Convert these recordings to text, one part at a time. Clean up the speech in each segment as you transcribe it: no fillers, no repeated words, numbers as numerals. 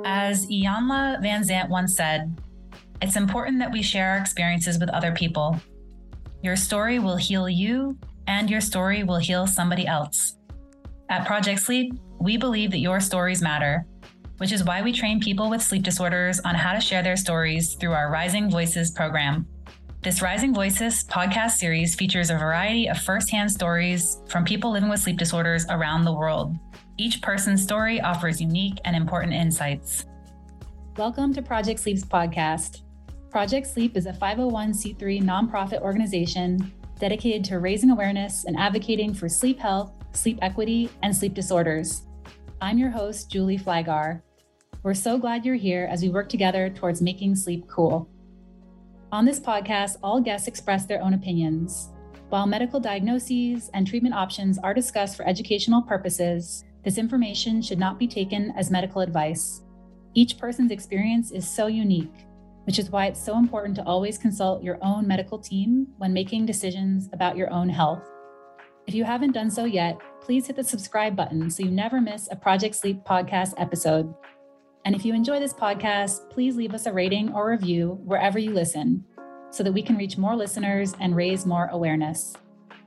As Iyanla Vanzant once said, it's important that we share our experiences with other people. Your story will heal you, and your story will heal somebody else. At Project Sleep, we believe that your stories matter, which is why we train people with sleep disorders on how to share their stories through our Rising Voices program. This Rising Voices podcast series features a variety of firsthand stories from people living with sleep disorders around the world. Each person's story offers unique and important insights. Welcome to Project Sleep's podcast. Project Sleep is a 501c3 nonprofit organization dedicated to raising awareness and advocating for sleep health, sleep equity, and sleep disorders. I'm your host, Julie Flagar. We're so glad you're here as we work together towards making sleep cool. On this podcast, all guests express their own opinions. While medical diagnoses and treatment options are discussed for educational purposes, this information should not be taken as medical advice. Each person's experience is so unique, which is why it's so important to always consult your own medical team when making decisions about your own health. If you haven't done so yet, please hit the subscribe button so you never miss a Project Sleep podcast episode. And if you enjoy this podcast, please leave us a rating or review wherever you listen so that we can reach more listeners and raise more awareness.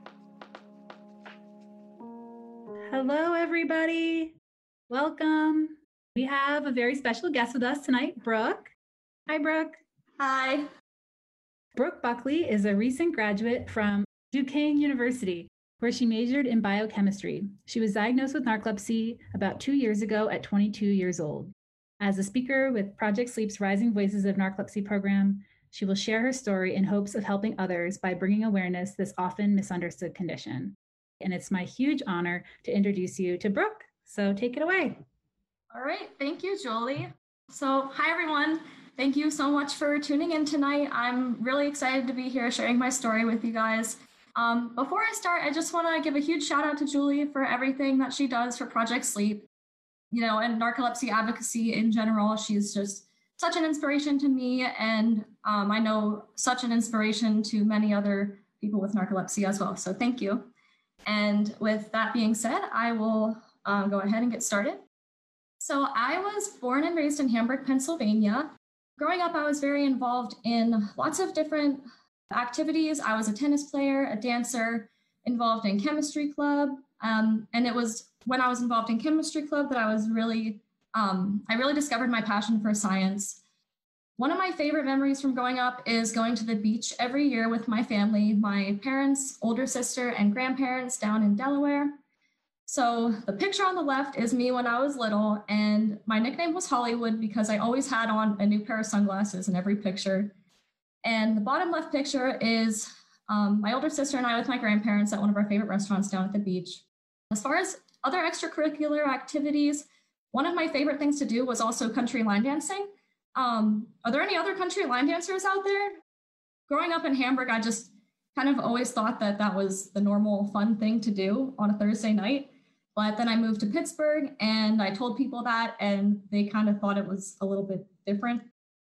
Hello, everybody. Welcome. We have a very special guest with us tonight, Brooke. Hi, Brooke. Hi. Brooke Buckley is a recent graduate from Duquesne University, where she majored in biochemistry. She was diagnosed with narcolepsy about 2 years ago at 22 years old. As a speaker with Project Sleep's Rising Voices of Narcolepsy program, she will share her story in hopes of helping others by bringing awareness to this often misunderstood condition. And it's my huge honor to introduce you to Brooke. So take it away. All right. Thank you, Julie. So hi, everyone. Thank you so much for tuning in tonight. I'm really excited to be here sharing my story with you guys. Before I start, I just want to give a huge shout out to Julie for everything that she does for Project Sleep, and narcolepsy advocacy in general. She's just such an inspiration to me, and I know such an inspiration to many other people with narcolepsy as well. So thank you. And with that being said, I will go ahead and get started. So I was born and raised in Hamburg, Pennsylvania. Growing up, I was very involved in lots of different activities. I was a tennis player, a dancer, involved in chemistry club. And it was when I was involved in chemistry club that I really discovered my passion for science. One of my favorite memories from growing up is going to the beach every year with my family, my parents, older sister, and grandparents down in Delaware. So the picture on the left is me when I was little, and my nickname was Hollywood because I always had on a new pair of sunglasses in every picture. And the bottom left picture is my older sister and I with my grandparents at one of our favorite restaurants down at the beach. As far as other extracurricular activities, one of my favorite things to do was also country line dancing. Are there any other country line dancers out there? Growing up in Hamburg, I just kind of always thought that was the normal fun thing to do on a Thursday night. But then I moved to Pittsburgh and I told people that, and they kind of thought it was a little bit different.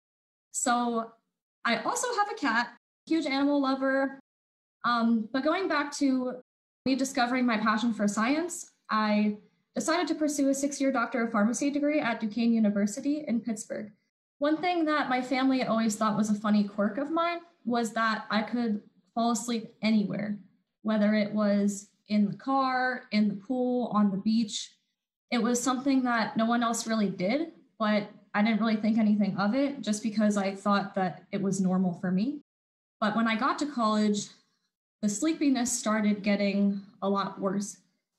So I also have a cat, huge animal lover. But going back to me discovering my passion for science, I decided to pursue a 6-year Doctor of Pharmacy degree at Duquesne University in Pittsburgh. One thing that my family always thought was a funny quirk of mine was that I could fall asleep anywhere, whether it was in the car, in the pool, on the beach. It was something that no one else really did, but I didn't really think anything of it just because I thought that it was normal for me. But when I got to college, the sleepiness started getting a lot worse.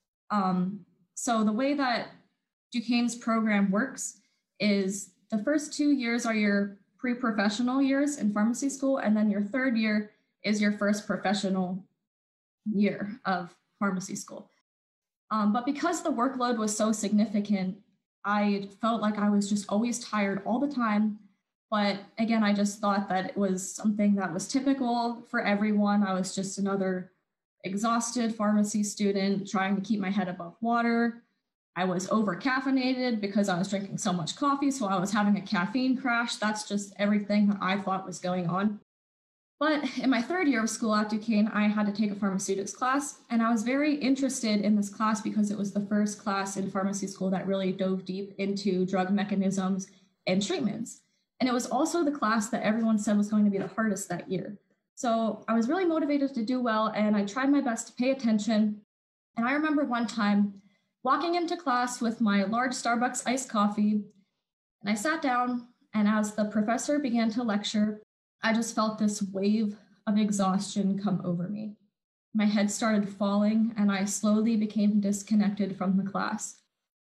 So the way that Duquesne's program works is the first 2 years are your pre-professional years in pharmacy school, and then your third year is your first professional year of pharmacy school. But because the workload was so significant, I felt like I was just always tired all the time. But again, I just thought that it was something that was typical for everyone. I was just another exhausted pharmacy student trying to keep my head above water. I was over caffeinated because I was drinking so much coffee, so I was having a caffeine crash. That's just everything that I thought was going on. But in my third year of school at Duquesne, I had to take a pharmaceutics class, and I was very interested in this class because it was the first class in pharmacy school that really dove deep into drug mechanisms and treatments. And it was also the class that everyone said was going to be the hardest that year. So I was really motivated to do well, and I tried my best to pay attention. And I remember one time walking into class with my large Starbucks iced coffee, and I sat down, and as the professor began to lecture, I just felt this wave of exhaustion come over me. My head started falling, and I slowly became disconnected from the class.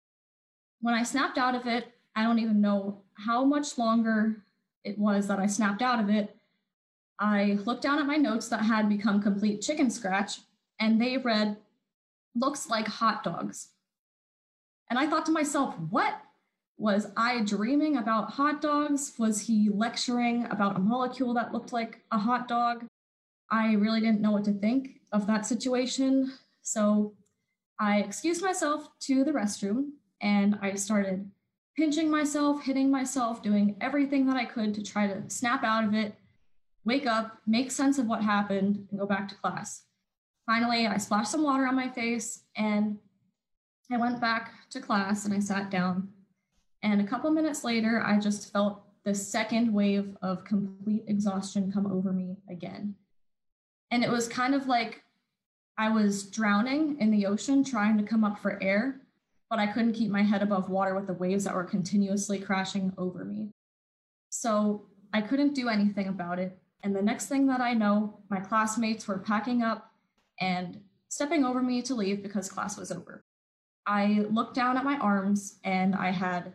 When I snapped out of it, I don't even know how much longer it was that I snapped out of it. I looked down at my notes that had become complete chicken scratch, and they read, "Looks like hot dogs." And I thought to myself, what? Was I dreaming about hot dogs? Was he lecturing about a molecule that looked like a hot dog? I really didn't know what to think of that situation. So I excused myself to the restroom, and I started pinching myself, hitting myself, doing everything that I could to try to snap out of it, wake up, make sense of what happened, and go back to class. Finally, I splashed some water on my face, and I went back to class, and I sat down. And a couple minutes later, I just felt the second wave of complete exhaustion come over me again. And it was kind of like I was drowning in the ocean trying to come up for air, but I couldn't keep my head above water with the waves that were continuously crashing over me. So I couldn't do anything about it. And the next thing that I know, my classmates were packing up and stepping over me to leave because class was over. I looked down at my arms, and I had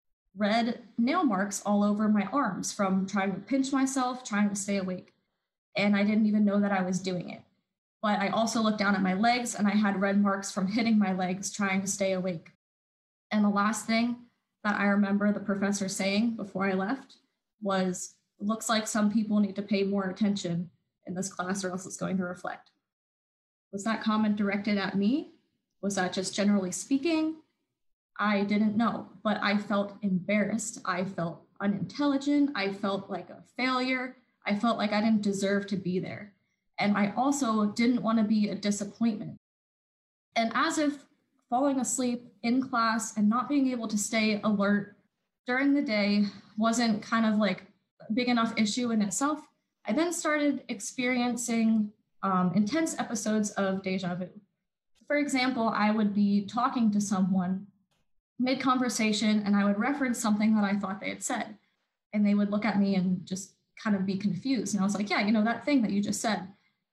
red nail marks all over my arms from trying to pinch myself, trying to stay awake. And I didn't even know that I was doing it. But I also looked down at my legs, and I had red marks from hitting my legs trying to stay awake. And the last thing that I remember the professor saying before I left was, "Looks like some people need to pay more attention in this class or else it's going to reflect." Was that comment directed at me? Was that just generally speaking? I didn't know, but I felt embarrassed. I felt unintelligent. I felt like a failure. I felt like I didn't deserve to be there. And I also didn't want to be a disappointment. And as if falling asleep in class and not being able to stay alert during the day wasn't kind of like a big enough issue in itself, I then started experiencing intense episodes of deja vu. For example, I would be talking to someone mid-conversation, and I would reference something that I thought they had said. And they would look at me and just kind of be confused. And I was like, yeah, that thing that you just said.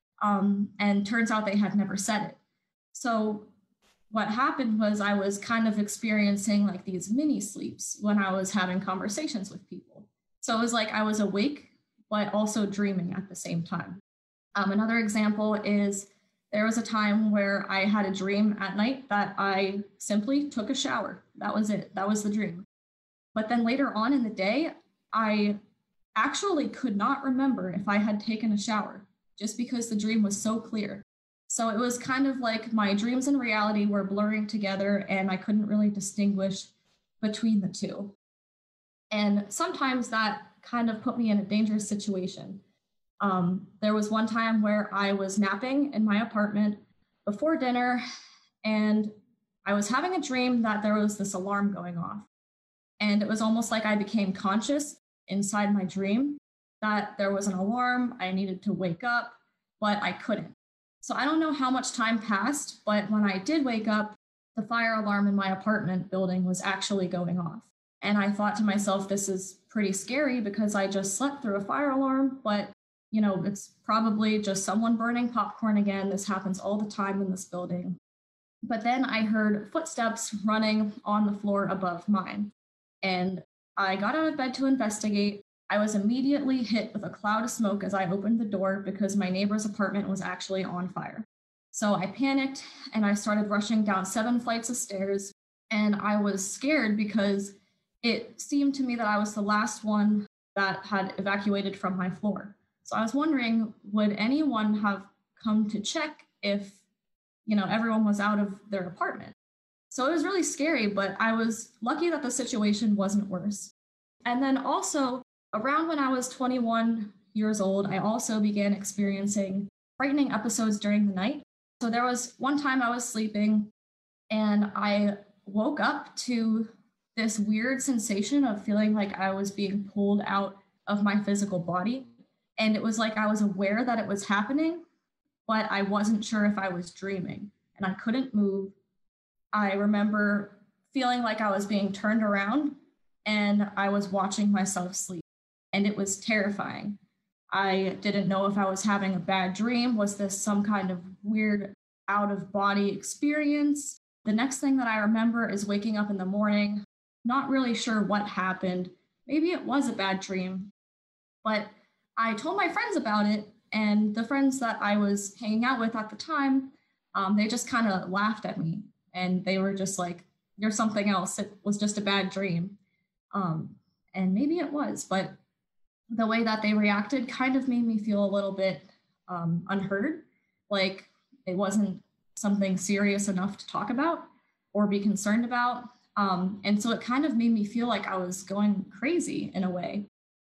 And turns out they had never said it. So what happened was I was kind of experiencing like these mini sleeps when I was having conversations with people. So it was like I was awake, but also dreaming at the same time. Another example is there was a time where I had a dream at night that I simply took a shower. That was it. That was the dream. But then later on in the day, I actually could not remember if I had taken a shower just because the dream was so clear. So it was kind of like my dreams and reality were blurring together, and I couldn't really distinguish between the two. And sometimes that kind of put me in a dangerous situation. There was one time where I was napping in my apartment before dinner, and I was having a dream that there was this alarm going off. And it was almost like I became conscious inside my dream that there was an alarm, I needed to wake up, but I couldn't. So I don't know how much time passed, but when I did wake up, the fire alarm in my apartment building was actually going off. And I thought to myself, this is pretty scary because I just slept through a fire alarm, but it's probably just someone burning popcorn again. This happens all the time in this building. But then I heard footsteps running on the floor above mine. And I got out of bed to investigate. I was immediately hit with a cloud of smoke as I opened the door because my neighbor's apartment was actually on fire. So I panicked and I started rushing down 7 flights of stairs. And I was scared because it seemed to me that I was the last one that had evacuated from my floor. So I was wondering, would anyone have come to check if, everyone was out of their apartment? So it was really scary, but I was lucky that the situation wasn't worse. And then also, around when I was 21 years old, I also began experiencing frightening episodes during the night. So there was one time I was sleeping and I woke up to this weird sensation of feeling like I was being pulled out of my physical body. And it was like I was aware that it was happening, but I wasn't sure if I was dreaming and I couldn't move. I remember feeling like I was being turned around and I was watching myself sleep, and it was terrifying. I didn't know if I was having a bad dream. Was this some kind of weird out of body experience? The next thing that I remember is waking up in the morning, not really sure what happened. Maybe it was a bad dream, but I told my friends about it, and the friends that I was hanging out with at the time, they just kind of laughed at me, and they were just like, "You're something else. It was just a bad dream." And maybe it was, but the way that they reacted kind of made me feel a little bit unheard, like it wasn't something serious enough to talk about or be concerned about. And so it kind of made me feel like I was going crazy in a way.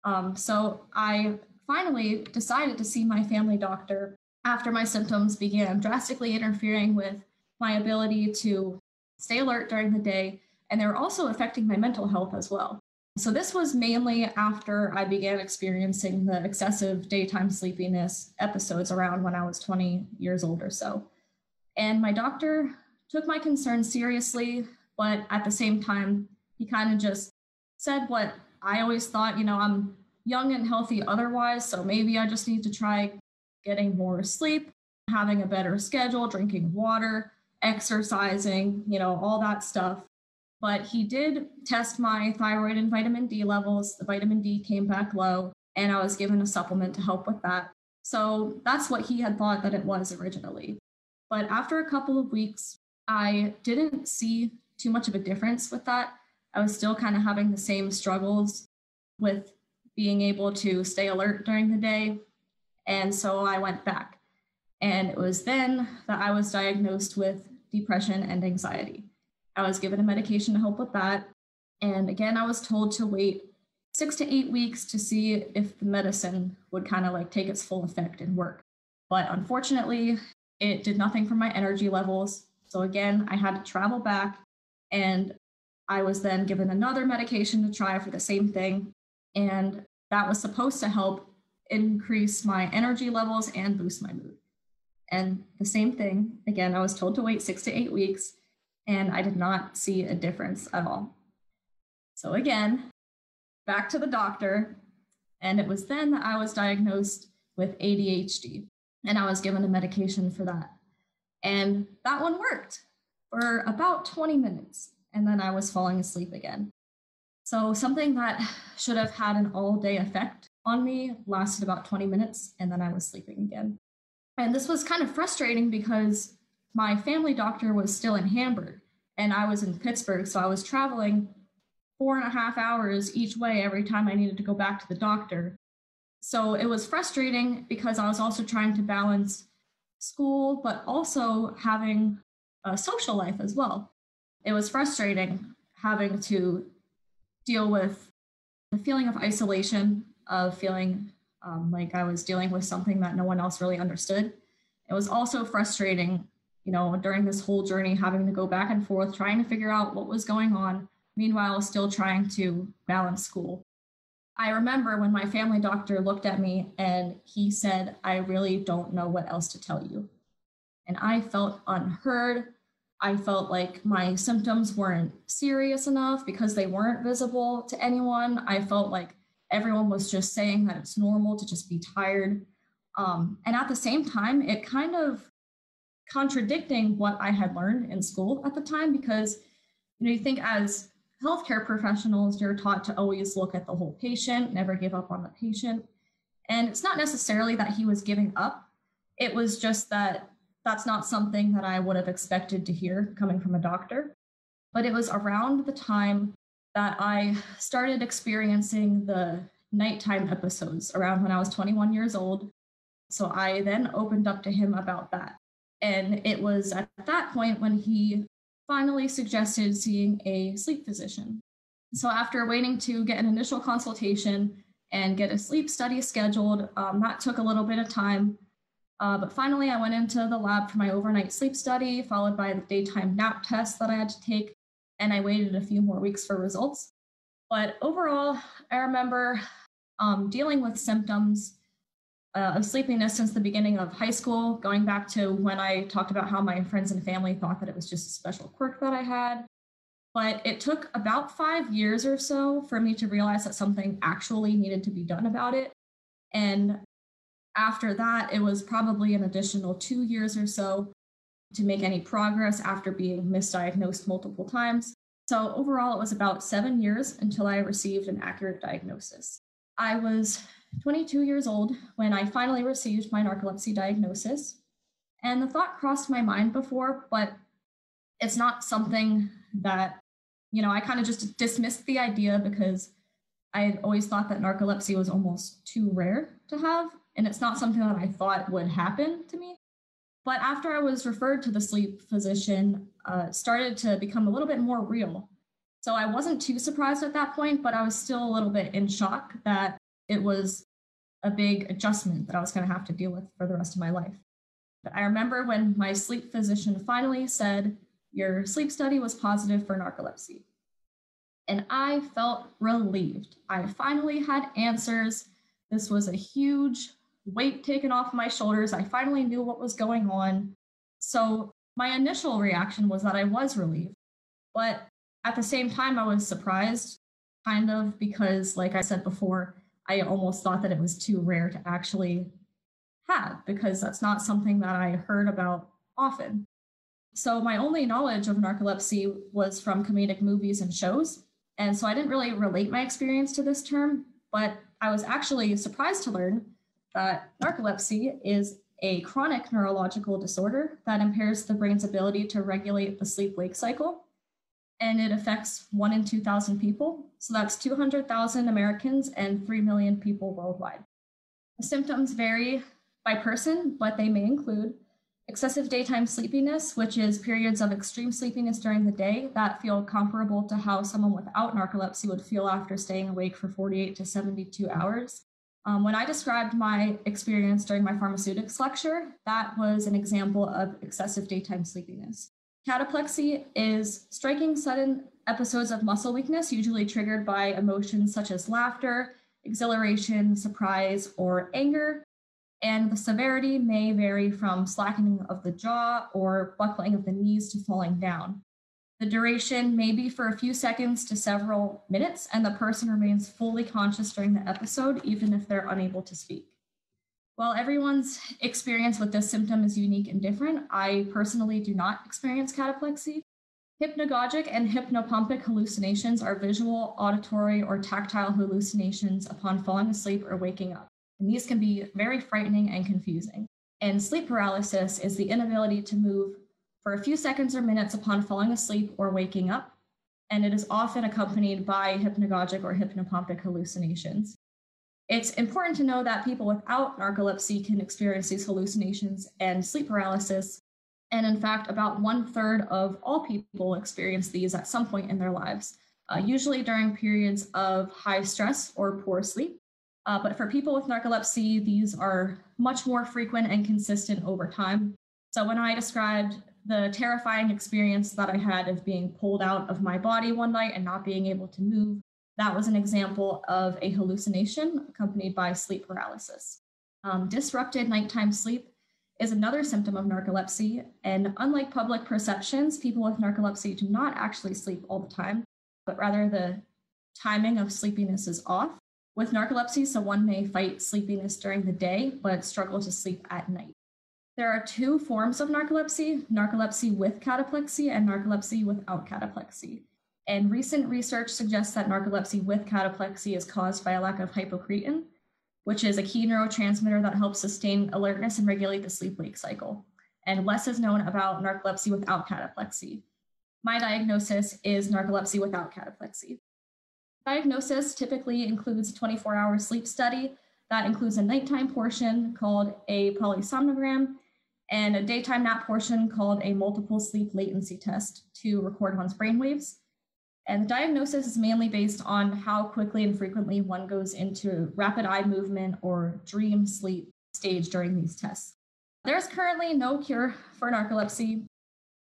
So I finally decided to see my family doctor after my symptoms began drastically interfering with my ability to stay alert during the day, and they were also affecting my mental health as well. So this was mainly after I began experiencing the excessive daytime sleepiness episodes around when I was 20 years old or so. And my doctor took my concerns seriously, but at the same time, he kind of just said what I always thought, I'm young and healthy otherwise, so maybe I just need to try getting more sleep, having a better schedule, drinking water, exercising, all that stuff. But he did test my thyroid and vitamin D levels. The vitamin D came back low, and I was given a supplement to help with that. So that's what he had thought that it was originally. But after a couple of weeks, I didn't see too much of a difference with that. I was still kind of having the same struggles with being able to stay alert during the day. And so I went back. And it was then that I was diagnosed with depression and anxiety. I was given a medication to help with that. And again, I was told to wait 6 to 8 weeks to see if the medicine would kind of like take its full effect and work. But unfortunately, it did nothing for my energy levels. So again, I had to travel back, and I was then given another medication to try for the same thing. And that was supposed to help increase my energy levels and boost my mood. And the same thing, again, I was told to wait 6 to 8 weeks, and I did not see a difference at all. So again, back to the doctor, and it was then that I was diagnosed with ADHD, and I was given a medication for that. And that one worked for about 20 minutes, and then I was falling asleep again. So something that should have had an all-day effect on me lasted about 20 minutes, and then I was sleeping again. And this was kind of frustrating because my family doctor was still in Hamburg and I was in Pittsburgh. So I was traveling 4.5 hours each way every time I needed to go back to the doctor. So it was frustrating because I was also trying to balance school, but also having a social life as well. It was frustrating having to deal with the feeling of isolation, of feeling like I was dealing with something that no one else really understood. It was also frustrating, during this whole journey, having to go back and forth, trying to figure out what was going on, meanwhile, still trying to balance school. I remember when my family doctor looked at me and he said, "I really don't know what else to tell you." And I felt unheard. I felt like my symptoms weren't serious enough because they weren't visible to anyone. I felt like everyone was just saying that it's normal to just be tired. And at the same time, it kind of contradicting what I had learned in school at the time, because you think as healthcare professionals, you're taught to always look at the whole patient, never give up on the patient. And it's not necessarily that he was giving up. It was just that that's not something that I would have expected to hear coming from a doctor. But it was around the time that I started experiencing the nighttime episodes around when I was 21 years old. So I then opened up to him about that. And it was at that point when he finally suggested seeing a sleep physician. So after waiting to get an initial consultation and get a sleep study scheduled, that took a little bit of time. But finally, I went into the lab for my overnight sleep study, followed by the daytime nap test that I had to take. and I waited a few more weeks for results. But overall, I remember dealing with symptoms of sleepiness since the beginning of high school, going back to when I talked about how my friends and family thought that it was just a special quirk that I had. But it took about 5 years or so for me to realize that something actually needed to be done about it. And after that, it was probably an additional 2 years or so to make any progress after being misdiagnosed multiple times. So overall, it was about 7 years until I received an accurate diagnosis. I was 22 years old when I finally received my narcolepsy diagnosis. And the thought crossed my mind before, but it's not something that, I kind of just dismissed the idea because I had always thought that narcolepsy was almost too rare to have. And it's not something that I thought would happen to me. But after I was referred to the sleep physician, it started to become a little bit more real. So I wasn't too surprised at that point, but I was still a little bit in shock that it was a big adjustment that I was going to have to deal with for the rest of my life. But I remember when my sleep physician finally said, "Your sleep study was positive for narcolepsy." And I felt relieved. I finally had answers. This was a huge weight taken off my shoulders. I finally knew what was going on. So my initial reaction was that I was relieved. But at the same time, I was surprised, kind of, because, like I said before, I almost thought that it was too rare to actually have, because that's not something that I heard about often. So my only knowledge of narcolepsy was from comedic movies and shows. And so I didn't really relate my experience to this term, but I was actually surprised to learn that narcolepsy is a chronic neurological disorder that impairs the brain's ability to regulate the sleep-wake cycle. And it affects 1 in 2,000 people. So that's 200,000 Americans and 3 million people worldwide. The symptoms vary by person, but they may include excessive daytime sleepiness, which is periods of extreme sleepiness during the day that feel comparable to how someone without narcolepsy would feel after staying awake for 48 to 72 hours. When I described my experience during my pharmaceutics lecture, that was an example of excessive daytime sleepiness. Cataplexy is striking sudden episodes of muscle weakness, usually triggered by emotions such as laughter, exhilaration, surprise, or anger. And the severity may vary from slackening of the jaw or buckling of the knees to falling down. The duration may be for a few seconds to several minutes, and the person remains fully conscious during the episode, even if they're unable to speak. While everyone's experience with this symptom is unique and different, I personally do not experience cataplexy. Hypnagogic and hypnopompic hallucinations are visual, auditory, or tactile hallucinations upon falling asleep or waking up. And these can be very frightening and confusing. And sleep paralysis is the inability to move for a few seconds or minutes upon falling asleep or waking up. And it is often accompanied by hypnagogic or hypnopompic hallucinations. It's important to know that people without narcolepsy can experience these hallucinations and sleep paralysis. And in fact, about 1/3 of all people experience these at some point in their lives, usually during periods of high stress or poor sleep. But for people with narcolepsy, these are much more frequent and consistent over time. So when I described the terrifying experience that I had of being pulled out of my body one night and not being able to move, that was an example of a hallucination accompanied by sleep paralysis. Disrupted nighttime sleep is another symptom of narcolepsy. And unlike public perceptions, people with narcolepsy do not actually sleep all the time, but rather the timing of sleepiness is off. With narcolepsy, someone may fight sleepiness during the day, but struggle to sleep at night. There are 2 forms of narcolepsy with cataplexy and narcolepsy without cataplexy. And recent research suggests that narcolepsy with cataplexy is caused by a lack of hypocretin, which is a key neurotransmitter that helps sustain alertness and regulate the sleep-wake cycle. And less is known about narcolepsy without cataplexy. My diagnosis is narcolepsy without cataplexy. Diagnosis typically includes a 24-hour sleep study that includes a nighttime portion called a polysomnogram and a daytime nap portion called a multiple sleep latency test to record one's brainwaves. And the diagnosis is mainly based on how quickly and frequently one goes into rapid eye movement or dream sleep stage during these tests. There's currently no cure for narcolepsy.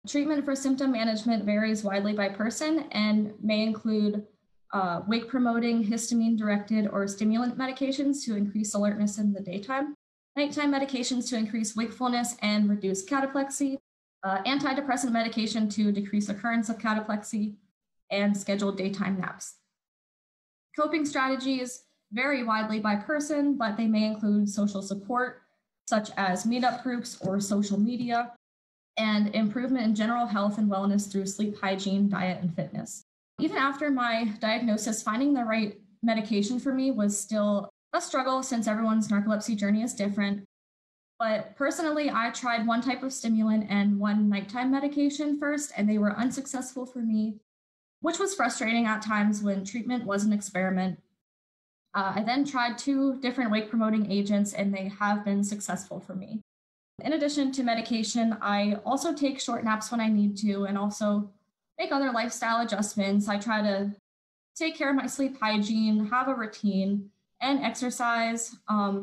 Treatment for symptom management varies widely by person and may include wake-promoting, histamine-directed, or stimulant medications to increase alertness in the daytime, nighttime medications to increase wakefulness and reduce cataplexy, antidepressant medication to decrease occurrence of cataplexy, and scheduled daytime naps. Coping strategies vary widely by person, but they may include social support, such as meetup groups or social media, and improvement in general health and wellness through sleep hygiene, diet, and fitness. Even after my diagnosis, finding the right medication for me was still a struggle since everyone's narcolepsy journey is different. But personally, I tried one type of stimulant and one nighttime medication first, and they were unsuccessful for me, which was frustrating at times when treatment was an experiment. I then tried 2 different wake promoting agents, and they have been successful for me. In addition to medication, I also take short naps when I need to and also make other lifestyle adjustments. I try to take care of my sleep hygiene, have a routine, and exercise.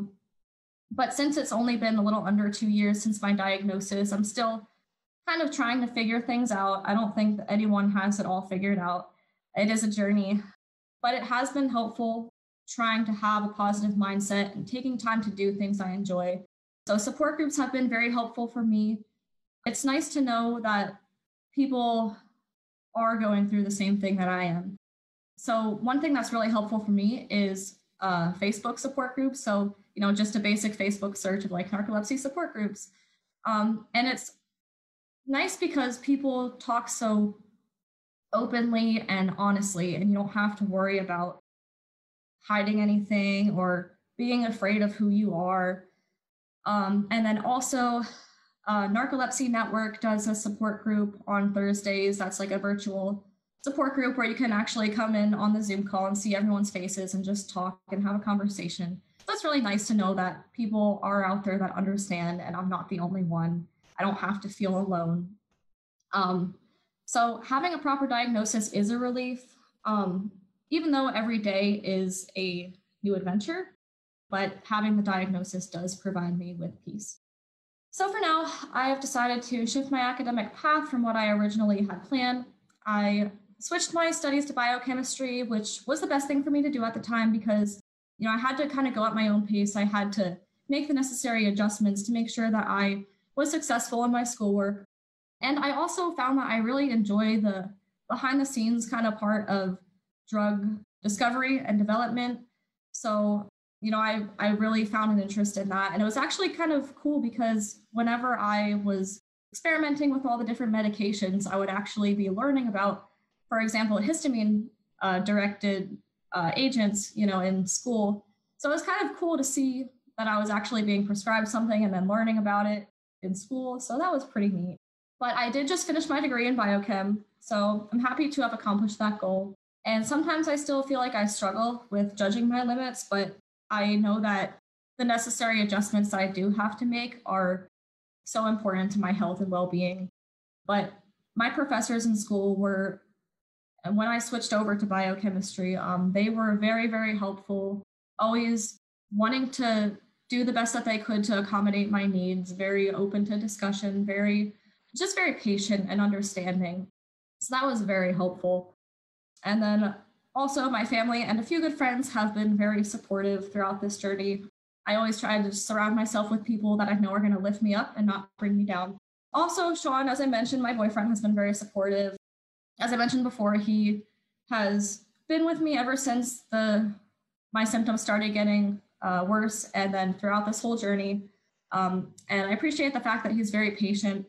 But since it's only been a little under 2 years since my diagnosis, I'm still kind of trying to figure things out. I don't think that anyone has it all figured out. It is a journey, but it has been helpful trying to have a positive mindset and taking time to do things I enjoy. So support groups have been very helpful for me. It's nice to know that people are going through the same thing that I am. So one thing that's really helpful for me is Facebook support groups. So, just a basic Facebook search of like narcolepsy support groups. And it's nice because people talk so openly and honestly, and you don't have to worry about hiding anything or being afraid of who you are. And then also, Narcolepsy Network does a support group on Thursdays. That's like a virtual support group where you can actually come in on the Zoom call and see everyone's faces and just talk and have a conversation. So it's really nice to know that people are out there that understand and I'm not the only one. I don't have to feel alone. So having a proper diagnosis is a relief, even though every day is a new adventure, but having the diagnosis does provide me with peace. So for now, I have decided to shift my academic path from what I originally had planned. I switched my studies to biochemistry, which was the best thing for me to do at the time because, I had to kind of go at my own pace. I had to make the necessary adjustments to make sure that I was successful in my schoolwork. And I also found that I really enjoy the behind the scenes kind of part of drug discovery and development. So, I really found an interest in that. And it was actually kind of cool because whenever I was experimenting with all the different medications, I would actually be learning about, for example, histamine directed agents, in school. So it was kind of cool to see that I was actually being prescribed something and then learning about it in school. So that was pretty neat. But I did just finish my degree in biochem. So I'm happy to have accomplished that goal. And sometimes I still feel like I struggle with judging my limits, but I know that the necessary adjustments that I do have to make are so important to my health and well-being. But my professors in school were, when I switched over to biochemistry, they were very, very helpful, always wanting to do the best that they could to accommodate my needs, very open to discussion, very patient and understanding. So that was very helpful. And then also my family and a few good friends have been very supportive throughout this journey. I always try to surround myself with people that I know are going to lift me up and not bring me down. Also, Sean, as I mentioned, my boyfriend has been very supportive. As I mentioned before, he has been with me ever since my symptoms started getting worse and then throughout this whole journey. And I appreciate the fact that he's very patient.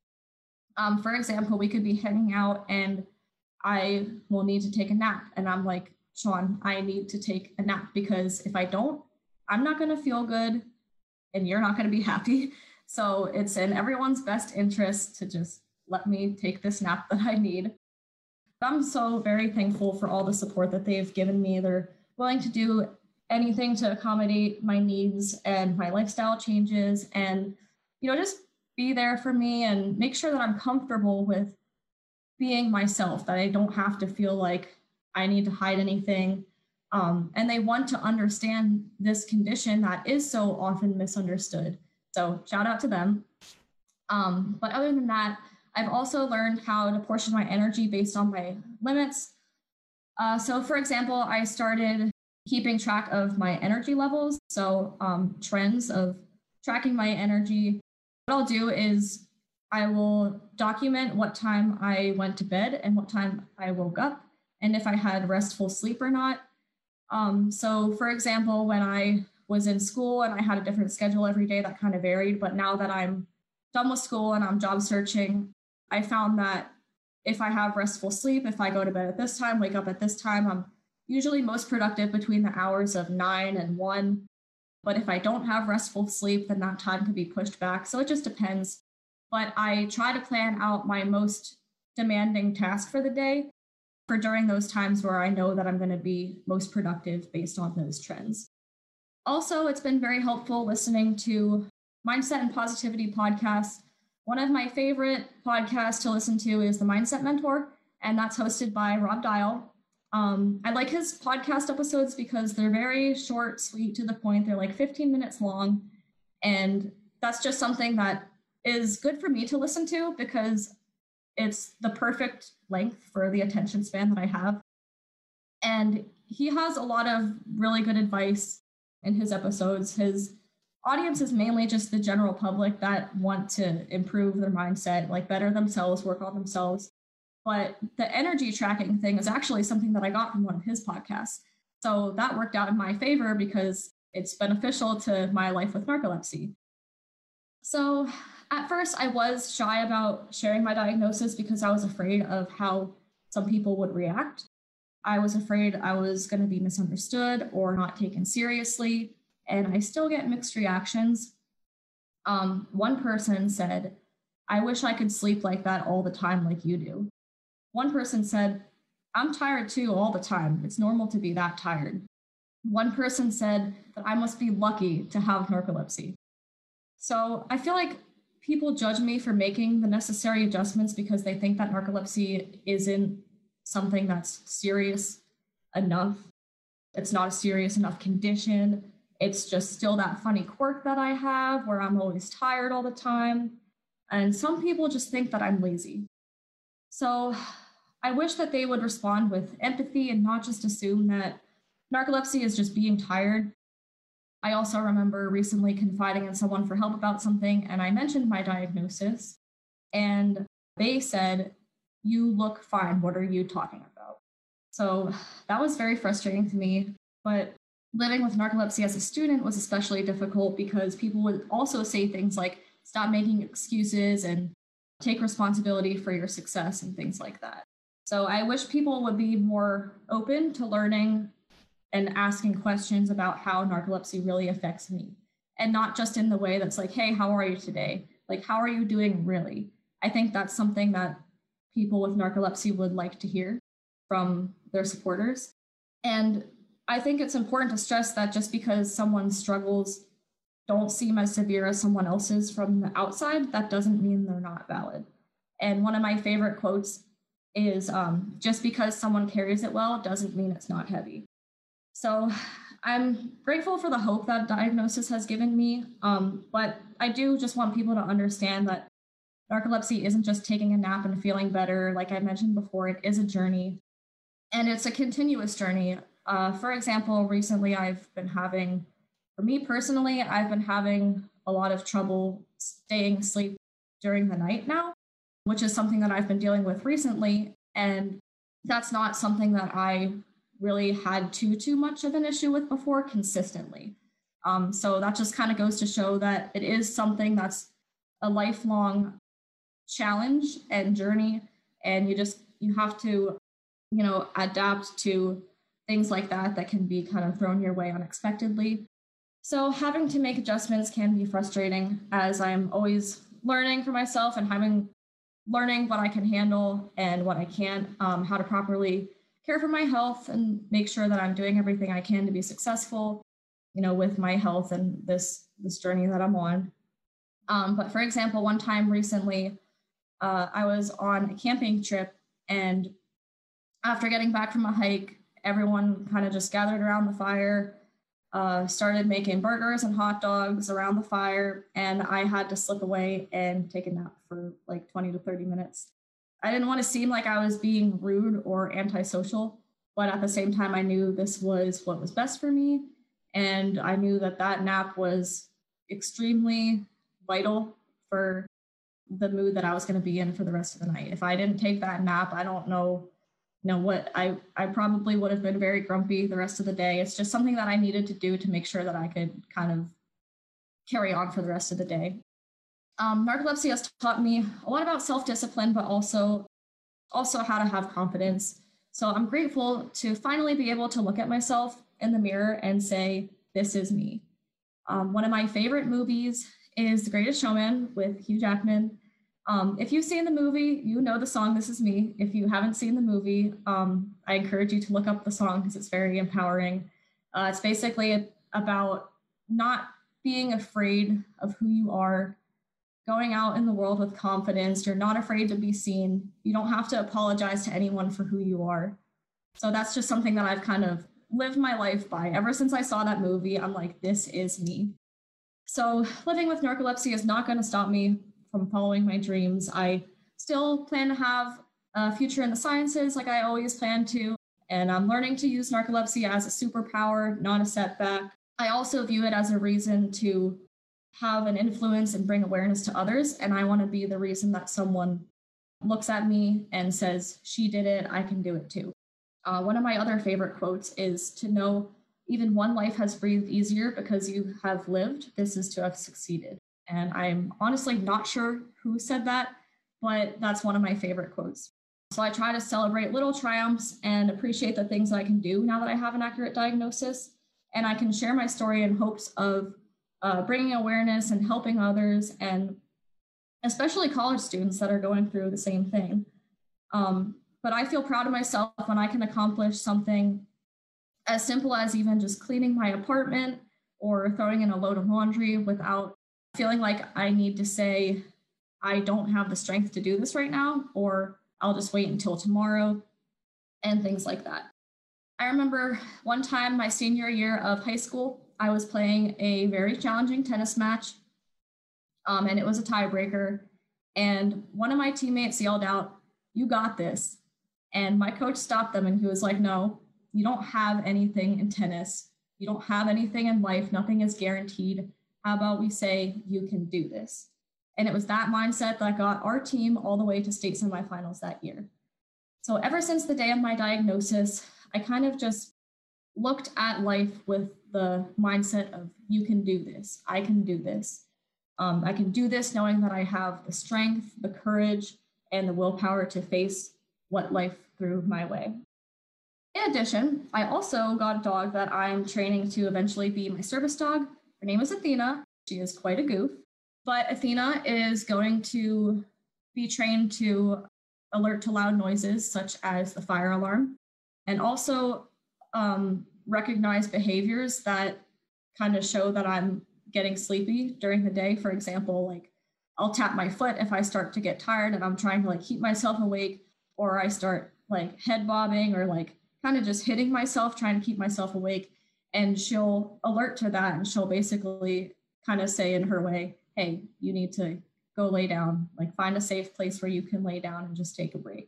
For example, we could be hanging out and I will need to take a nap. And I'm like, Sean, I need to take a nap because if I don't, I'm not going to feel good and you're not going to be happy. So it's in everyone's best interest to just let me take this nap that I need. I'm so very thankful for all the support that they've given me. They're willing to do anything to accommodate my needs and my lifestyle changes and, just be there for me and make sure that I'm comfortable with being myself, that I don't have to feel like I need to hide anything. And they want to understand this condition that is so often misunderstood. So shout out to them. But other than that, I've also learned how to portion my energy based on my limits. So for example, I started keeping track of my energy levels. So trends of tracking my energy. What I'll do is I will document what time I went to bed and what time I woke up, and if I had restful sleep or not. So for example, when I was in school and I had a different schedule every day, that kind of varied. But now that I'm done with school and I'm job searching, I found that if I have restful sleep, if I go to bed at this time, wake up at this time, I'm usually most productive between the hours of 9 and 1. But if I don't have restful sleep, then that time can be pushed back. So it just depends. But I try to plan out my most demanding task for the day for during those times where I know that I'm going to be most productive based on those trends. Also, it's been very helpful listening to Mindset and Positivity podcasts. One of my favorite podcasts to listen to is The Mindset Mentor, and that's hosted by Rob Dial. I like his podcast episodes because they're very short, sweet, to the point. They're like 15 minutes long, and that's just something that is good for me to listen to because it's the perfect length for the attention span that I have. And he has a lot of really good advice in his episodes. His audience is mainly just the general public that want to improve their mindset, like better themselves, work on themselves. But the energy tracking thing is actually something that I got from one of his podcasts. So that worked out in my favor because it's beneficial to my life with narcolepsy. So at first, I was shy about sharing my diagnosis because I was afraid of how some people would react. I was afraid I was going to be misunderstood or not taken seriously, and I still get mixed reactions. One person said, "I wish I could sleep like that all the time like you do." One person said, "I'm tired too all the time. It's normal to be that tired." One person said that I must be lucky to have narcolepsy. So I feel like people judge me for making the necessary adjustments because they think that narcolepsy isn't something that's serious enough. It's not a serious enough condition. It's just still that funny quirk that I have where I'm always tired all the time. And some people just think that I'm lazy. So I wish that they would respond with empathy and not just assume that narcolepsy is just being tired. I also remember recently confiding in someone for help about something, and I mentioned my diagnosis, and they said, "You look fine. What are you talking about?" So that was very frustrating to me. But living with narcolepsy as a student was especially difficult because people would also say things like, "Stop making excuses and take responsibility for your success," and things like that. So I wish people would be more open to learning and asking questions about how narcolepsy really affects me. And not just in the way that's like, "Hey, how are you today?" Like, how are you doing really? I think that's something that people with narcolepsy would like to hear from their supporters. And I think it's important to stress that just because someone's struggles don't seem as severe as someone else's from the outside, that doesn't mean they're not valid. And one of my favorite quotes is just because someone carries it well doesn't mean it's not heavy. So I'm grateful for the hope that diagnosis has given me, but I do just want people to understand that narcolepsy isn't just taking a nap and feeling better. Like I mentioned before, it is a journey, and it's a continuous journey. For example, recently for me personally, I've been having a lot of trouble staying asleep during the night now, which is something that I've been dealing with recently. And that's not something that I really had too much of an issue with before consistently. So that just kind of goes to show that it is something that's a lifelong challenge and journey, and you have to, adapt to things like that can be kind of thrown your way unexpectedly. So having to make adjustments can be frustrating, as I'm always learning for myself and learning what I can handle and what I can't, how to properly care for my health and make sure that I'm doing everything I can to be successful, with my health and this journey that I'm on. But for example, one time recently, I was on a camping trip, and after getting back from a hike, everyone kind of just gathered around the fire. started making burgers and hot dogs around the fire, and I had to slip away and take a nap for like 20 to 30 minutes. I didn't want to seem like I was being rude or antisocial, but at the same time, I knew this was what was best for me. And I knew that that nap was extremely vital for the mood that I was going to be in for the rest of the night. If I didn't take that nap, I don't know, what I probably would have been very grumpy the rest of the day. It's just something that I needed to do to make sure that I could kind of carry on for the rest of the day. Narcolepsy has taught me a lot about self-discipline, but also how to have confidence. So I'm grateful to finally be able to look at myself in the mirror and say, this is me. One of my favorite movies is The Greatest Showman with Hugh Jackman. If you've seen the movie, you know the song This Is Me. If you haven't seen the movie, I encourage you to look up the song because it's very empowering. It's basically about not being afraid of who you are, going out in the world with confidence. You're not afraid to be seen. You don't have to apologize to anyone for who you are. So that's just something that I've kind of lived my life by. Ever since I saw that movie, I'm like, this is me. So living with narcolepsy is not going to stop me from following my dreams. I still plan to have a future in the sciences like I always plan to. And I'm learning to use narcolepsy as a superpower, not a setback. I also view it as a reason to have an influence and bring awareness to others. And I want to be the reason that someone looks at me and says, she did it, I can do it too. One of my other favorite quotes is to know even one life has breathed easier because you have lived. This is to have succeeded. And I'm honestly not sure who said that, but that's one of my favorite quotes. So I try to celebrate little triumphs and appreciate the things that I can do now that I have an accurate diagnosis. And I can share my story in hopes of bringing awareness and helping others, and especially college students that are going through the same thing. But I feel proud of myself when I can accomplish something as simple as even just cleaning my apartment or throwing in a load of laundry without feeling like I need to say, I don't have the strength to do this right now, or I'll just wait until tomorrow, and things like that. I remember one time my senior year of high school, I was playing a very challenging tennis match, and it was a tiebreaker. And one of my teammates yelled out, "You got this." And my coach stopped them and he was like, "No, you don't have anything in tennis. You don't have anything in life. Nothing is guaranteed. How about we say you can do this?" And it was that mindset that got our team all the way to state semifinals that year. So ever since the day of my diagnosis, I kind of just looked at life with the mindset of, you can do this. I can do this. I can do this knowing that I have the strength, the courage, and the willpower to face what life threw my way. In addition, I also got a dog that I'm training to eventually be my service dog. Her name is Athena. She is quite a goof, but Athena is going to be trained to alert to loud noises such as the fire alarm, and also recognize behaviors that kind of show that I'm getting sleepy during the day. For example, like I'll tap my foot if I start to get tired and I'm trying to like keep myself awake, or I start like head bobbing or like kind of just hitting myself, trying to keep myself awake. And she'll alert to that, and she'll basically kind of say in her way, "Hey, you need to go lay down, like find a safe place where you can lay down and just take a break."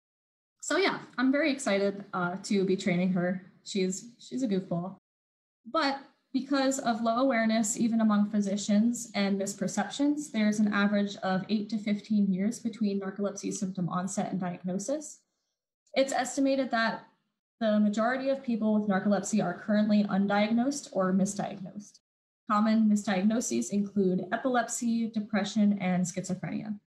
So yeah, I'm very excited to be training her. She's a goofball. But because of low awareness, even among physicians, and misperceptions, there's an average of 8 to 15 years between narcolepsy symptom onset and diagnosis. It's estimated that the majority of people with narcolepsy are currently undiagnosed or misdiagnosed. Common misdiagnoses include epilepsy, depression, and schizophrenia.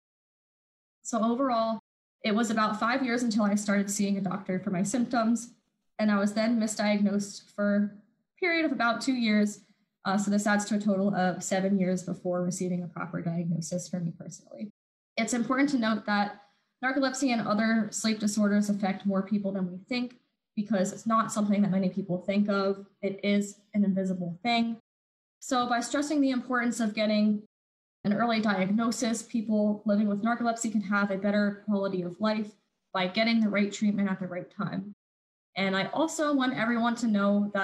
So overall, it was about 5 years until I started seeing a doctor for my symptoms, and I was then misdiagnosed for a period of about 2 years. So this adds to a total of 7 years before receiving a proper diagnosis for me personally. It's important to note that narcolepsy and other sleep disorders affect more people than we think, because it's not something that many people think of. It is an invisible thing. So by stressing the importance of getting an early diagnosis, people living with narcolepsy can have a better quality of life by getting the right treatment at the right time. And I also want everyone to know that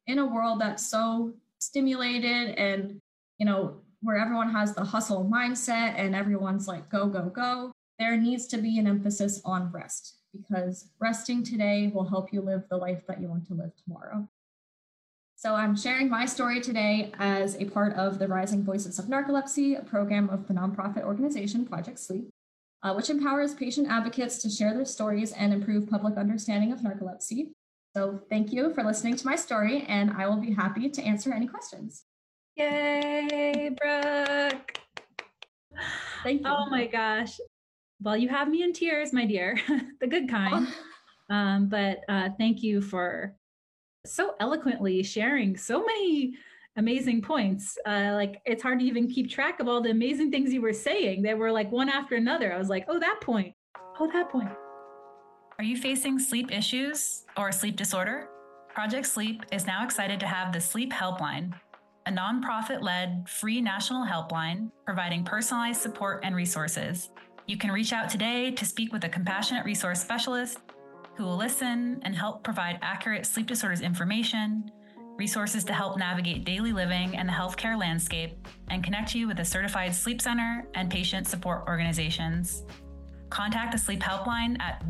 in a world that's so stimulated and, where everyone has the hustle mindset and everyone's like, go, go, go, there needs to be an emphasis on rest because resting today will help you live the life that you want to live tomorrow. So I'm sharing my story today as a part of the Rising Voices of Narcolepsy, a program of the nonprofit organization Project Sleep, which empowers patient advocates to share their stories and improve public understanding of narcolepsy. So thank you for listening to my story, and I will be happy to answer any questions. Yay, Brooke. Thank you. Oh my gosh. Well, you have me in tears, my dear, the good kind. But thank you for so eloquently sharing so many amazing points. Like it's hard to even keep track of all the amazing things you were saying. They were like one after another. I was like, oh, that point. Oh, that point. Are you facing sleep issues or a sleep disorder? Project Sleep is now excited to have the Sleep Helpline, a nonprofit-led free national helpline providing personalized support and resources. You can reach out today to speak with a compassionate resource specialist who will listen and help provide accurate sleep disorders information, resources to help navigate daily living and the healthcare landscape, and connect you with a certified sleep center and patient support organizations. Contact the Sleep Helpline at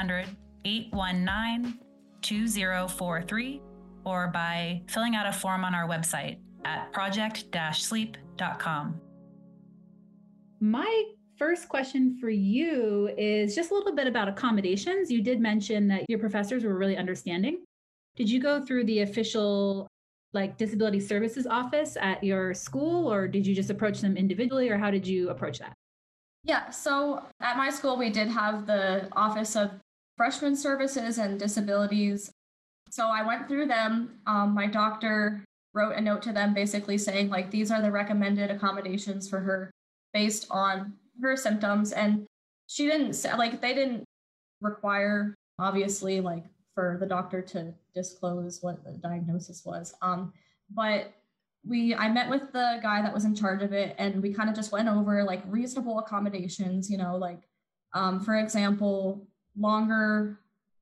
1-800-819-2043 or by filling out a form on our website at project-sleep.com. My first question for you is just a little bit about accommodations. You did mention that your professors were really understanding. Did you go through the official disability services office at your school, or did you just approach them individually, or how did you approach that? Yeah, so at my school, we did have the Office of Freshman Services and Disabilities. So I went through them. My doctor wrote a note to them basically saying, these are the recommended accommodations for her based on her symptoms. And she didn't say, they didn't require, obviously, for the doctor to disclose what the diagnosis was. But I met with the guy that was in charge of it, and we kind of just went over reasonable accommodations, for example, a longer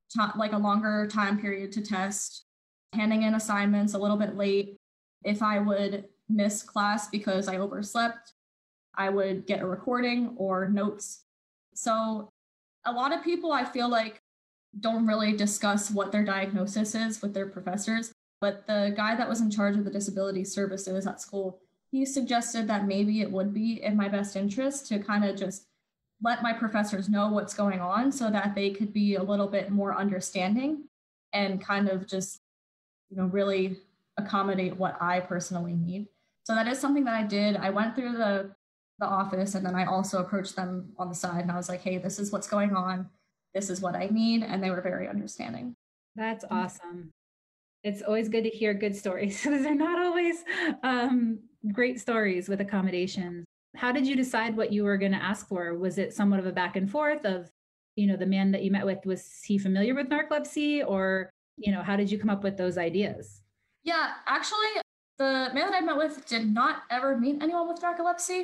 time period to test, handing in assignments a little bit late. If I would miss class because I overslept, I would get a recording or notes. So a lot of people, I feel don't really discuss what their diagnosis is with their professors. But the guy that was in charge of the disability services at school, he suggested that maybe it would be in my best interest to kind of just let my professors know what's going on so that they could be a little bit more understanding and kind of just, really accommodate what I personally need. So that is something that I did. I went through the office, and then I also approached them on the side, and I was like, hey, this is what's going on. This is what I need. And they were very understanding. That's awesome. It's always good to hear good stories. They're not always great stories with accommodations. How did you decide what you were going to ask for? Was it somewhat of a back and forth of, the man that you met with, was he familiar with narcolepsy, or, how did you come up with those ideas? Yeah, actually, the man that I met with did not ever meet anyone with narcolepsy.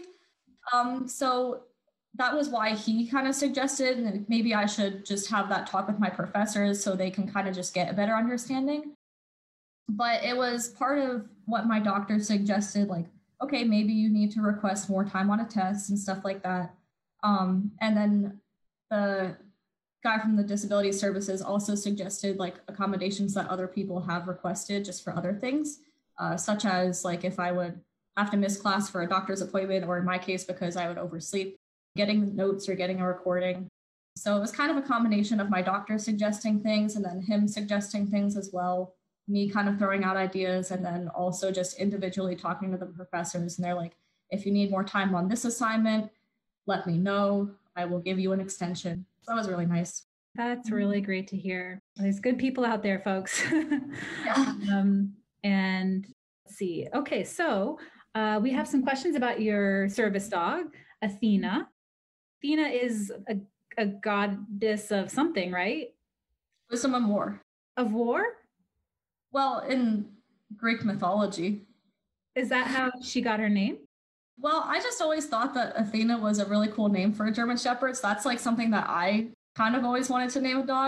So that was why he kind of suggested that maybe I should just have that talk with my professors so they can kind of just get a better understanding. But it was part of what my doctor suggested, okay, maybe you need to request more time on a test and stuff like that. And then the guy from the disability services also suggested accommodations that other people have requested just for other things, such as if I would have to miss class for a doctor's appointment, or in my case, because I would oversleep, getting notes or getting a recording. So it was kind of a combination of my doctor suggesting things and then him suggesting things as well, me kind of throwing out ideas, and then also just individually talking to the professors. And they're like, if you need more time on this assignment, let me know. I will give you an extension. So that was really nice. That's really great to hear. There's good people out there, folks. Yeah. And let's see. Okay, so we have some questions about your service dog, Athena. Athena is a goddess of something, right? Wisdom of war. Of war? Well, in Greek mythology. Is that how she got her name? Well, I just always thought that Athena was a really cool name for a German Shepherd. So that's something that I kind of always wanted to name a dog.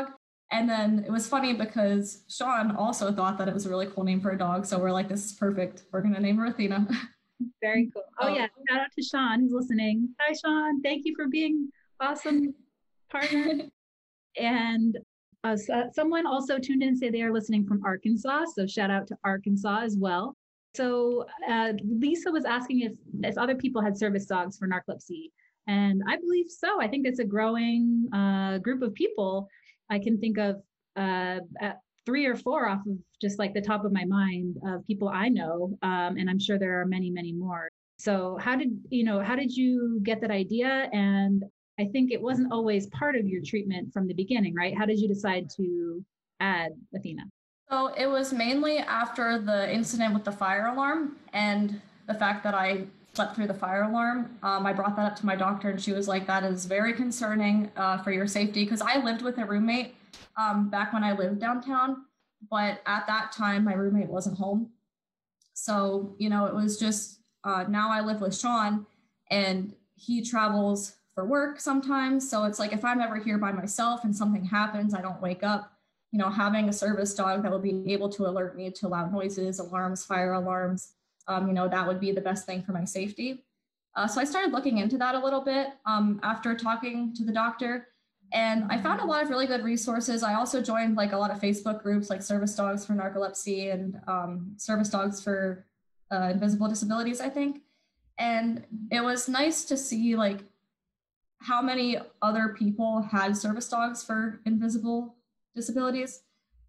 And then it was funny because Sean also thought that it was a really cool name for a dog. So we're like, this is perfect. We're going to name her Athena. Very cool. Oh yeah, shout out to Sean who's listening. Hi Sean, thank you for being awesome partner. And someone also tuned in and say they are listening from Arkansas. So shout out to Arkansas as well. So Lisa was asking if other people had service dogs for narcolepsy. And I believe so. I think it's a growing group of people. I can think of 3 or 4 off of just like the top of my mind of people I know. And I'm sure there are many, many more. So how did you get that idea? And I think it wasn't always part of your treatment from the beginning, right? How did you decide to add Athena? So it was mainly after the incident with the fire alarm and the fact that I slept through the fire alarm. I brought that up to my doctor and she was like, that is very concerning for your safety. Because I lived with a roommate back when I lived downtown. But at that time, my roommate wasn't home. So, it was just now I live with Sean and he travels for work sometimes. So it's like if I'm ever here by myself and something happens, I don't wake up. Having a service dog that will be able to alert me to loud noises, alarms, fire alarms, that would be the best thing for my safety. So I started looking into that a little bit after talking to the doctor. And I found a lot of really good resources. I also joined like a lot of Facebook groups like Service Dogs for Narcolepsy and Service Dogs for Invisible Disabilities, I think. And it was nice to see like how many other people had service dogs for invisible disabilities.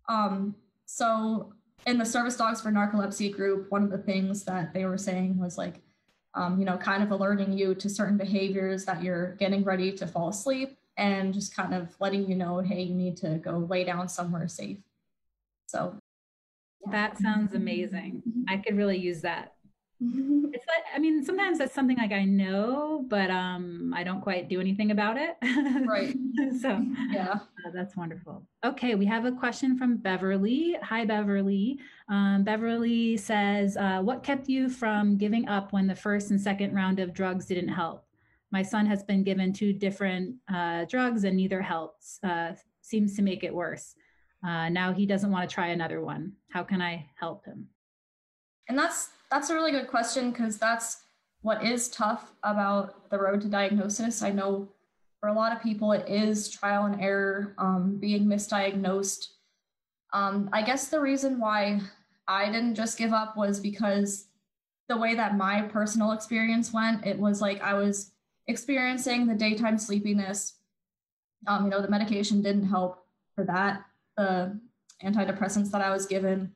So in the Service Dogs for Narcolepsy group, one of the things that they were saying was like, kind of alerting you to certain behaviors that you're getting ready to fall asleep and just kind of letting you know, hey, you need to go lay down somewhere safe. So that sounds amazing. I could really use that. It's like, sometimes that's something like I know, but I don't quite do anything about it. Right. So yeah, that's wonderful. Okay, we have a question from Beverly. Hi, Beverly. Beverly says, what kept you from giving up when the first and second round of drugs didn't help? My son has been given 2 different drugs and neither helps. Seems to make it worse. Now he doesn't want to try another one. How can I help him? And that's a really good question because that's what is tough about the road to diagnosis. I know for a lot of people it is trial and error, being misdiagnosed. I guess the reason why I didn't just give up was because the way that my personal experience went, it was like I was experiencing the daytime sleepiness. The medication didn't help for that, the antidepressants that I was given.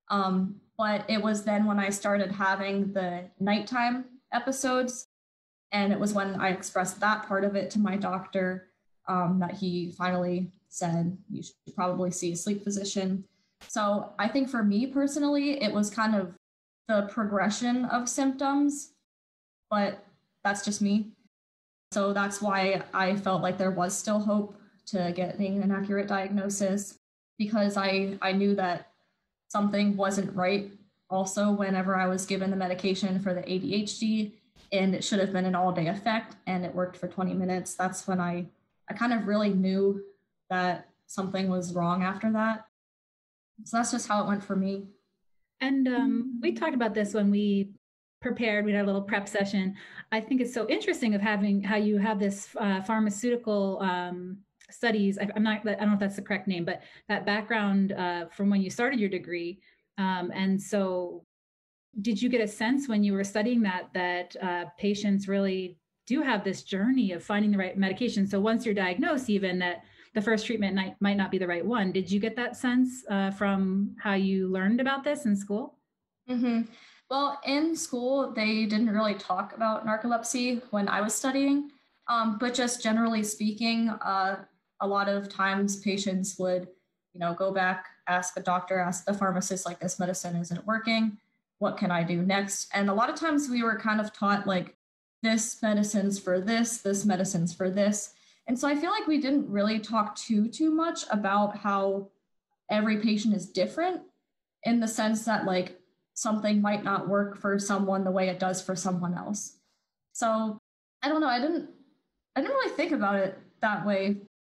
But it was then when I started having the nighttime episodes, and it was when I expressed that part of it to my doctor that he finally said, you should probably see a sleep physician. So I think for me personally, it was kind of the progression of symptoms, but that's just me. So that's why I felt like there was still hope to getting an accurate diagnosis, because I knew that something wasn't right. Also, whenever I was given the medication for the ADHD, and it should have been an all-day effect, and it worked for 20 minutes, that's when I kind of really knew that something was wrong after that. So that's just how it went for me. And we talked about this when we prepared. We had a little prep session. I think it's so interesting of having how you have this pharmaceutical studies. I don't know if that's the correct name, but that background from when you started your degree. And so did you get a sense when you were studying that patients really do have this journey of finding the right medication? So once you're diagnosed, even that the first treatment might not be the right one. Did you get that sense from how you learned about this in school? Mm-hmm. Well, in school, they didn't really talk about narcolepsy when I was studying, but just generally speaking, a lot of times patients would, go back, ask the doctor, ask the pharmacist, like, this medicine isn't working. What can I do next? And a lot of times we were kind of taught like, this medicine's for this medicine's for this. And so I feel like we didn't really talk too much about how every patient is different, in the sense that like something might not work for someone the way it does for someone else. So I don't know. I didn't really think about it that way.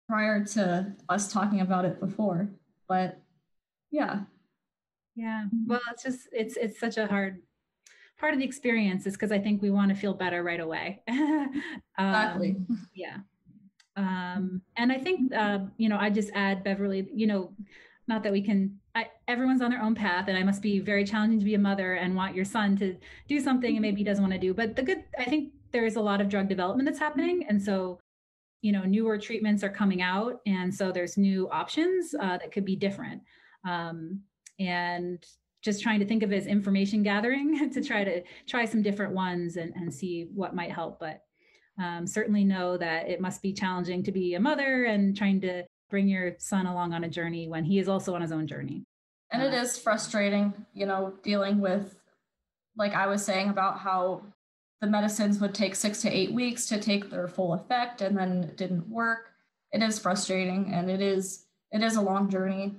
prior to us talking about it before. But yeah. Yeah. Well, it's such a hard part of the experience is because I think we want to feel better right away. Exactly. Yeah. And I think, I just add Beverly, not that we can, everyone's on their own path, and I must be very challenging to be a mother and want your son to do something and maybe he doesn't want to do. But I think there is a lot of drug development that's happening. And so, newer treatments are coming out. And so there's new options that could be different. And just trying to think of it as information gathering to try some different ones and see what might help. But certainly know that it must be challenging to be a mother and trying to bring your son along on a journey when he is also on his own journey. And it is frustrating, dealing with, like I was saying, about how the medicines would take 6 to 8 weeks to take their full effect, and then it didn't work. It is frustrating, and it is a long journey.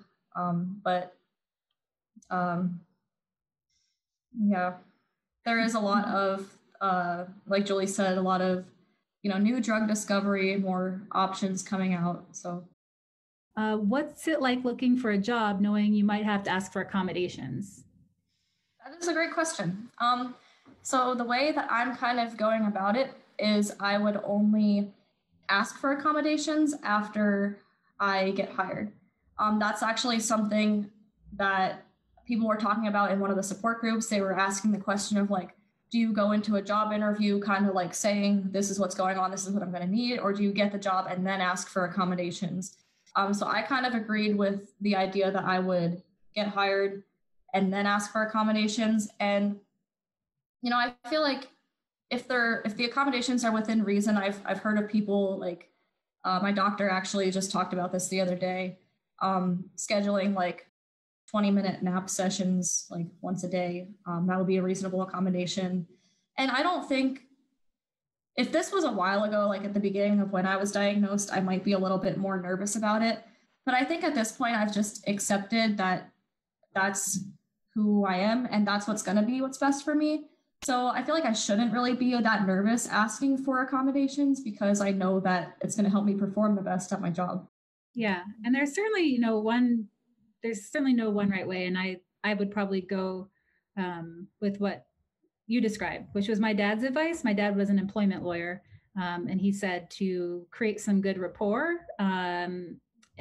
Yeah, there is a lot of, like Julie said, a lot of, new drug discovery, more options coming out. So what's it like looking for a job knowing you might have to ask for accommodations? That is a great question. So the way that I'm kind of going about it is I would only ask for accommodations after I get hired. That's actually something that people were talking about in one of the support groups. They were asking the question of like, do you go into a job interview kind of like saying, this is what's going on, this is what I'm going to need, or do you get the job and then ask for accommodations? So I kind of agreed with the idea that I would get hired and then ask for accommodations. And, I feel like if the accommodations are within reason, I've heard of people like my doctor actually just talked about this the other day, scheduling like 20-minute nap sessions like once a day. That would be a reasonable accommodation. And I don't think, if this was a while ago, like at the beginning of when I was diagnosed, I might be a little bit more nervous about it. But I think at this point, I've just accepted that that's who I am and that's what's going to be what's best for me. So I feel like I shouldn't really be that nervous asking for accommodations because I know that it's going to help me perform the best at my job. Yeah. And there's certainly, there's certainly no one right way. And I would probably go with what you described, which was my dad's advice. My dad was an employment lawyer. And he said to create some good rapport on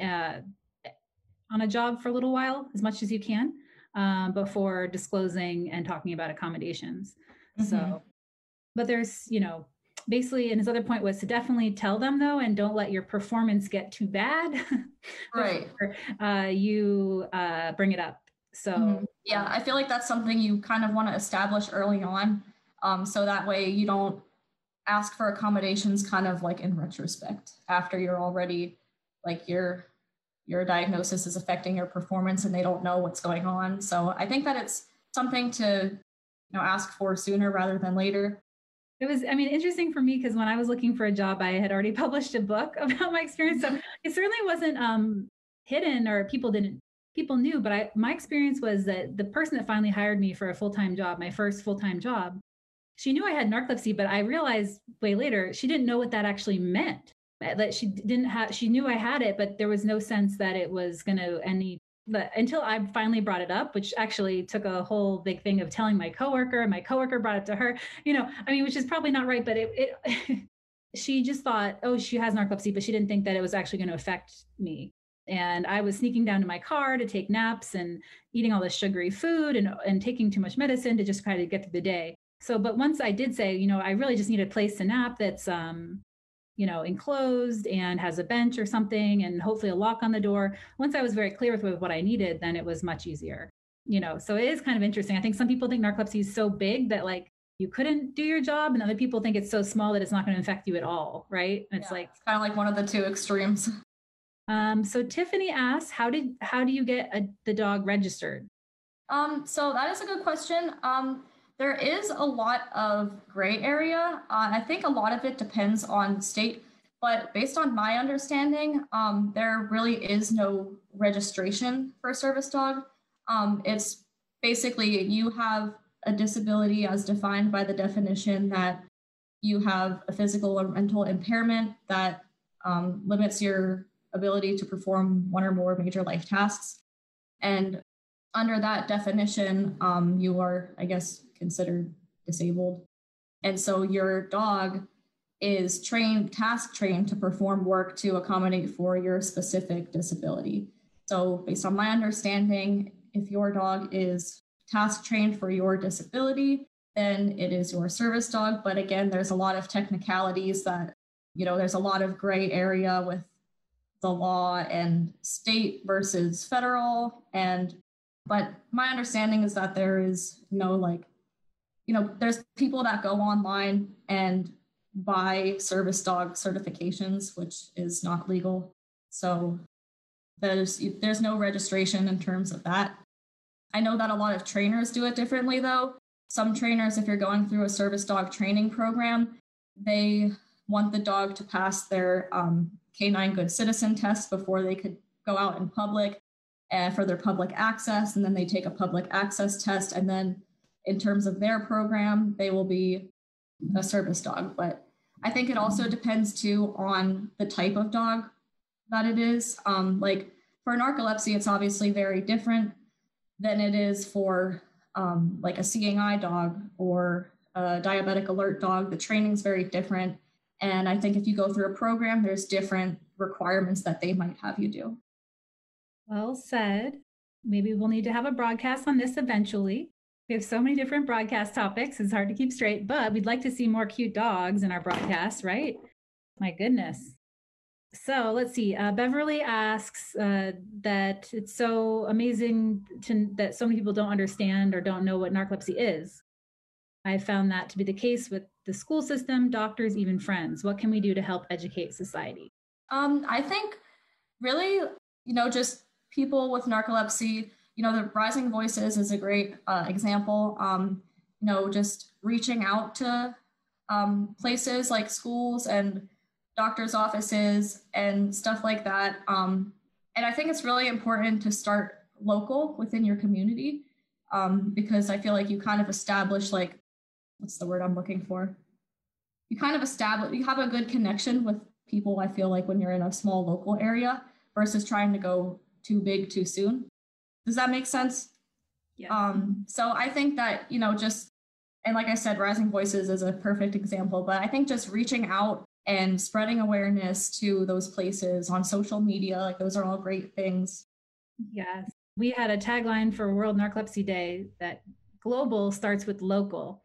a job for a little while, as much as you can, before disclosing and talking about accommodations. Mm-hmm. So, but there's, basically, and his other point was to definitely tell them though, and don't let your performance get too bad. Right. Before, you bring it up. So yeah, I feel like that's something you kind of want to establish early on. So that way you don't ask for accommodations kind of like in retrospect after you're already like your diagnosis is affecting your performance and they don't know what's going on. So I think that it's something to, ask for sooner rather than later. It was, interesting for me because when I was looking for a job, I had already published a book about my experience. So it certainly wasn't hidden or people knew, but my experience was that the person that finally hired me for a full-time job, my first full-time job, she knew I had narcolepsy, but I realized way later, she didn't know what that actually meant. That she knew I had it, but there was no sense that it was going to until I finally brought it up, which actually took a whole big thing of telling my coworker, and my coworker brought it to her, which is probably not right, but she just thought, oh, she has narcolepsy, but she didn't think that it was actually going to affect me. And I was sneaking down to my car to take naps and eating all this sugary food and taking too much medicine to just try to get through the day. So, but once I did say, I really just need a place to nap that's, enclosed and has a bench or something, and hopefully a lock on the door. Once I was very clear with what I needed, then it was much easier, so it is kind of interesting. I think some people think narcolepsy is so big that like you couldn't do your job, and other people think it's so small that it's not going to affect you at all. Right. It's kind of like one of the two extremes. So Tiffany asks, how do you get the dog registered? So that is a good question. There is a lot of gray area. I think a lot of it depends on state, but based on my understanding, there really is no registration for a service dog. It's basically you have a disability as defined by the definition that you have a physical or mental impairment that limits your ability to perform one or more major life tasks. And under that definition, you are, I guess, considered disabled. And so your dog is task trained to perform work to accommodate for your specific disability. So based on my understanding, if your dog is task trained for your disability, then it is your service dog. But again, there's a lot of technicalities that, there's a lot of gray area with the law and state versus federal. But my understanding is that there is there's people that go online and buy service dog certifications, which is not legal. So there's no registration in terms of that. I know that a lot of trainers do it differently, though. Some trainers, if you're going through a service dog training program, they want the dog to pass their Canine Good Citizen test before they could go out in public for their public access. And then they take a public access test. And then in terms of their program, they will be a service dog. But I think it also depends, too, on the type of dog that it is. Like for narcolepsy, it's obviously very different than it is for like a seeing eye dog or a diabetic alert dog. The training's very different. And I think if you go through a program, there's different requirements that they might have you do. Well said. Maybe we'll need to have a broadcast on this eventually. We have so many different broadcast topics. It's hard to keep straight, but we'd like to see more cute dogs in our broadcast, right? My goodness. So let's see. Beverly asks that it's so amazing that so many people don't understand or don't know what narcolepsy is. I found that to be the case with the school system, doctors, even friends. What can we do to help educate society? I think really, just people with narcolepsy, the Rising Voices is a great example. Just reaching out to places like schools and doctors' offices and stuff like that. And I think it's really important to start local within your community because I feel like you kind of establish what's the word I'm looking for? You have a good connection with people, I feel like, when you're in a small local area versus trying to go too big too soon. Does that make sense? Yeah. So I think that, and like I said, Rising Voices is a perfect example, but I think just reaching out and spreading awareness to those places on social media, those are all great things. Yes. We had a tagline for World Narcolepsy Day that global starts with local.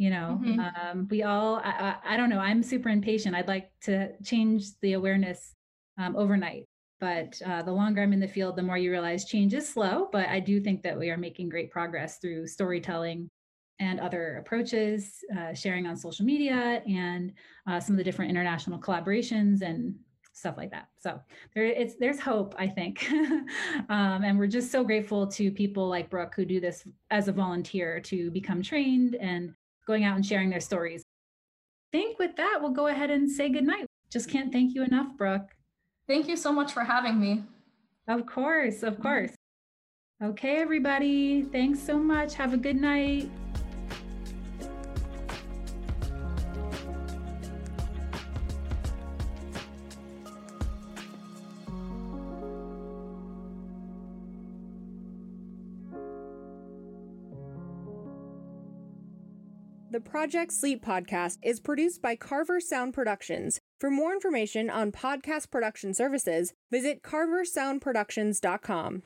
We all, I don't know, I'm super impatient. I'd like to change the awareness overnight. But the longer I'm in the field, the more you realize change is slow. But I do think that we are making great progress through storytelling and other approaches, sharing on social media and some of the different international collaborations and stuff like that. So there's hope, I think. And we're just so grateful to people like Brooke who do this as a volunteer to become trained and going out and sharing their stories. I think with that, we'll go ahead and say goodnight. Just can't thank you enough, Brooke. Thank you so much for having me. Of course, of course. Okay, everybody. Thanks so much. Have a good night. The Project Sleep podcast is produced by Carver Sound Productions. For more information on podcast production services, visit carversoundproductions.com.